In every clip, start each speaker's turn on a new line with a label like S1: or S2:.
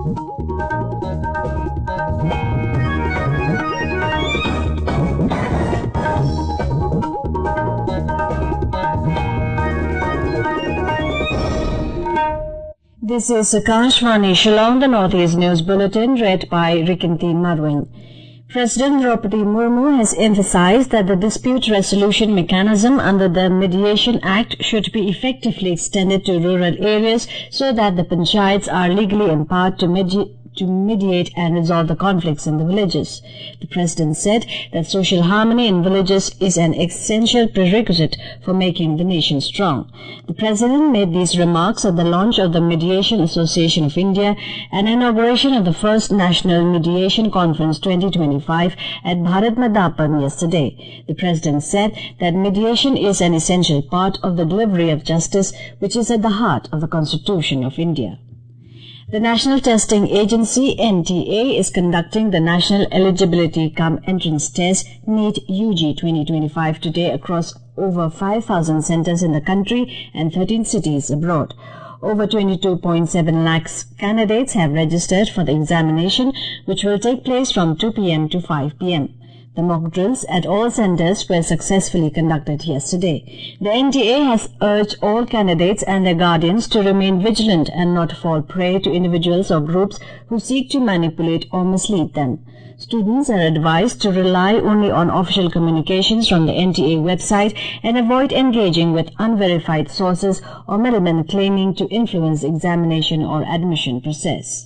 S1: This is Akashvani Shillong, the Northeast News Bulletin, read by Rikinti Marwin. President Draupadi Murmu has emphasized that the dispute resolution mechanism under the Mediation Act should be effectively extended to rural areas so that the panchayats are legally empowered to mediate and resolve the conflicts in the villages. The President said that social harmony in villages is an essential prerequisite for making the nation strong. The President made these remarks at the launch of the Mediation Association of India and inauguration of the first National Mediation Conference 2025 at Bharat Mandapam yesterday. The President said that mediation is an essential part of the delivery of justice, which is at the heart of the Constitution of India. The National Testing Agency, NTA, is conducting the National Eligibility Cum Entrance Test, NEET UG 2025 today across over 5,000 centres in the country and 13 cities abroad. Over 22.7 lakhs candidates have registered for the examination, which will take place from 2 p.m. to 5 p.m. The mock drills at all centres were successfully conducted yesterday. The NTA has urged all candidates and their guardians to remain vigilant and not fall prey to individuals or groups who seek to manipulate or mislead them. Students are advised to rely only on official communications from the NTA website and avoid engaging with unverified sources or middlemen claiming to influence the examination or admission process.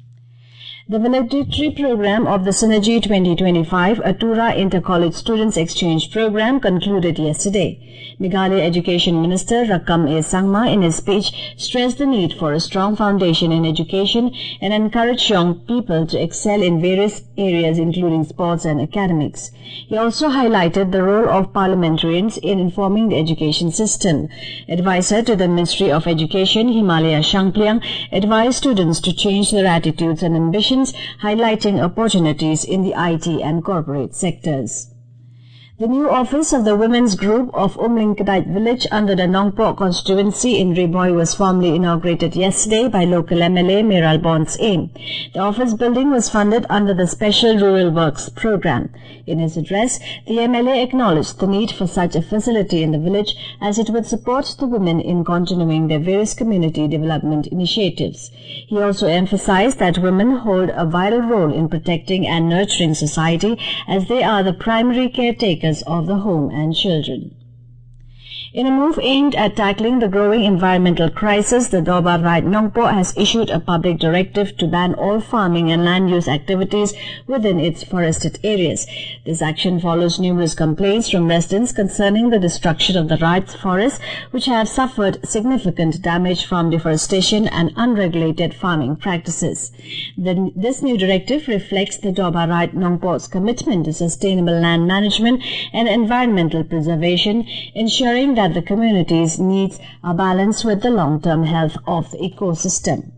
S1: The valedictory program of the Synergy 2025 Atura Inter-College Students Exchange Program concluded yesterday. Meghalaya Education Minister Rakam A. Sangma in his speech stressed the need for a strong foundation in education and encouraged young people to excel in various areas including sports and academics. He also highlighted the role of parliamentarians in informing the education system. Advisor to the Ministry of Education, Himalaya Shangpliang, advised students to change their attitudes and ambitions, highlighting opportunities in the IT and corporate sectors. The new office of the Women's Group of Umlinkadait village under the Nongpo constituency in Riboy was formally inaugurated yesterday by local MLA Meral Bonds Aim. The office building was funded under the Special Rural Works Program. In his address, the MLA acknowledged the need for such a facility in the village as it would support the women in continuing their various community development initiatives. He also emphasized that women hold a vital role in protecting and nurturing society as they are the primary caretakers of the home and children. In a move aimed at tackling the growing environmental crisis, the Doba Rai Nongpo has issued a public directive to ban all farming and land use activities within its forested areas. This action follows numerous complaints from residents concerning the destruction of the Rai's forests, which have suffered significant damage from deforestation and unregulated farming practices. This new directive reflects the Doba Rai Nongpo's commitment to sustainable land management and environmental preservation, ensuring that the community's needs are balanced with the long-term health of the ecosystem.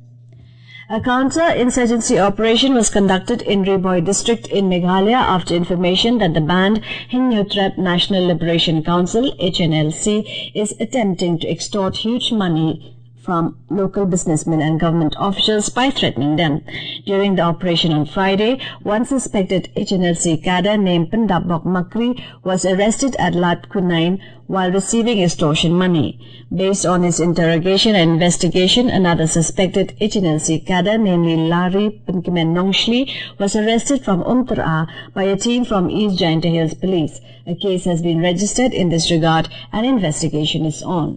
S1: A counter-insurgency operation was conducted in Riboy district in Meghalaya after information that the banned Hinnyutrep National Liberation Council (HNLC) is attempting to extort huge money from local businessmen and government officials by threatening them. During the operation on Friday, one suspected HNLC cadre named Pandabok Makri was arrested at Lat Kunain while receiving extortion money. Based on his interrogation and investigation, another suspected HNLC cadre, namely Larry Pinkimen Nongshli, was arrested from Umtara by a team from East Jaintia Hills Police. A case has been registered in this regard and investigation is on.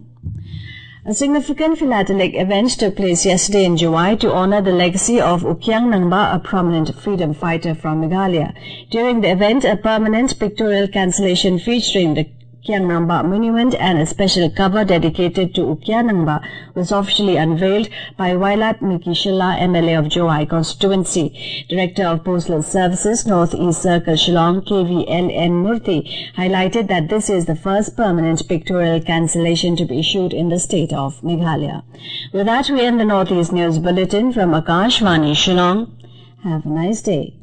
S1: A significant philatelic event took place yesterday in Juwai to honor the legacy of Ukyang Nangba, a prominent freedom fighter from Meghalaya. During the event, a permanent pictorial cancellation featuring the Ukyang Nangba monument and a special cover dedicated to Ukyang Nangba was officially unveiled by Wailat Miki Shilla, MLA of Juwai constituency. Director of Postal Services, North East Circle Shillong, KVLN Murthy, highlighted that this is the first permanent pictorial cancellation to be issued in the state of Meghalaya. With that, we end the Northeast News Bulletin from Akashvani Shillong. Have a nice day.